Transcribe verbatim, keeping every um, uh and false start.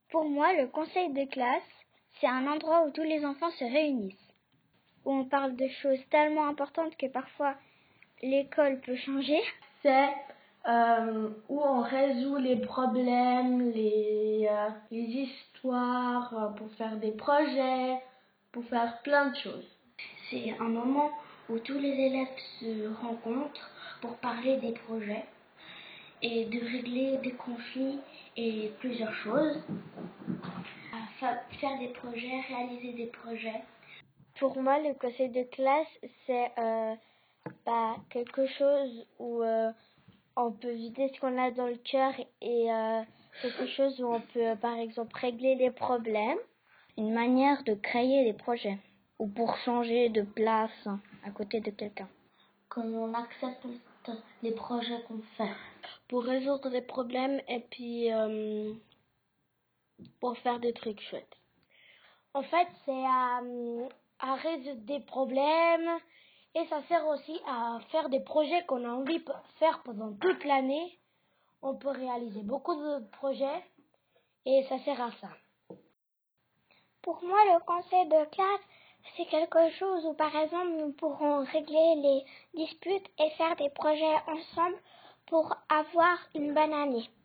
Pour moi, le conseil de classe, c'est un endroit où tous les enfants se réunissent, où on parle de choses tellement importantes que parfois l'école peut changer. C'est euh, où on résout les problèmes, les, euh, les histoires, euh, pour faire des projets, pour faire plein de choses. C'est un moment où tous les élèves se rencontrent pour parler des projets et de régler des conflits et plusieurs choses. Faire des projets, réaliser des projets. Pour moi, le conseil de classe, c'est euh, bah, quelque chose où euh, on peut vider ce qu'on a dans le cœur et euh, quelque chose où on peut, par exemple, régler les problèmes. Une manière de créer des projets ou pour changer de place à côté de quelqu'un. Quand on accepte les projets qu'on fait. Pour résoudre des problèmes et puis euh, pour faire des trucs chouettes. En fait, c'est à, à résoudre des problèmes et ça sert aussi à faire des projets qu'on a envie de faire pendant toute l'année. On peut réaliser beaucoup de projets et ça sert à ça. Pour moi, le conseil de classe, c'est quelque chose où, par exemple, nous pourrons régler les disputes et faire des projets ensemble pour avoir une bonne année.